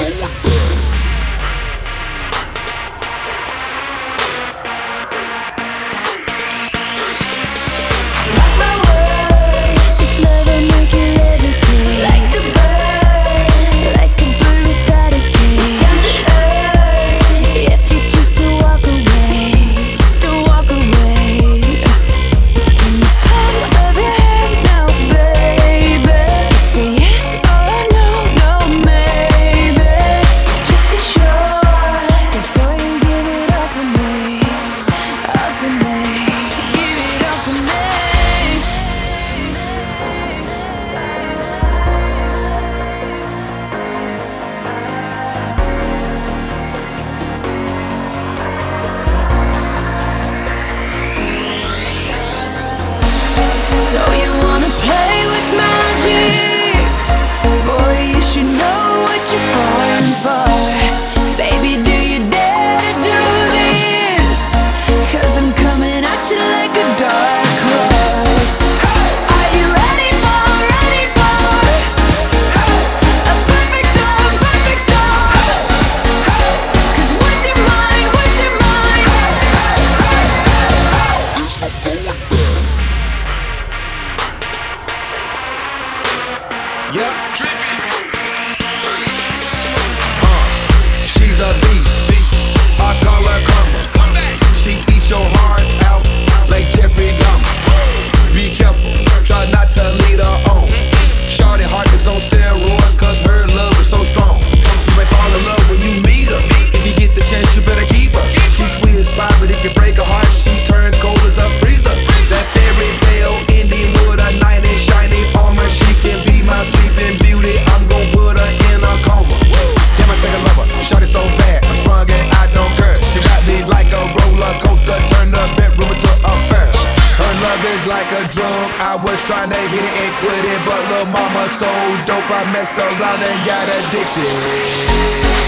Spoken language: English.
So you wanna play with magic? Boy, you should know what you're falling for. Baby, do you dare to do this? 'Cause I'm coming at you like a dark horse. Are you ready for a perfect storm, perfect storm? 'Cause what's your mind, what's your mind? Yep. She's a beast. I call her karma. She eats your heart out like Jeffrey Dahmer. Be careful, try not to lead her on. Shorty heart is on steroids 'cause her love is so strong. You may fall in love when you meet her. If you get the chance, you better keep her. She's sweet as pie, but if you break her heart, she turn cold as a freezer. That fairy tale ending with a knight in shiny armor. She can be my sleeping beauty. I'm gon' put her in a coma. Damn, I think I love her. Shorty so bad, I'm sprung and I don't care. She got me like a roller coaster, turn the bedroom into a fair. Her love is like a drug. I was trying to hit it and quit it, but lil' mama so dope, I messed around and got addicted.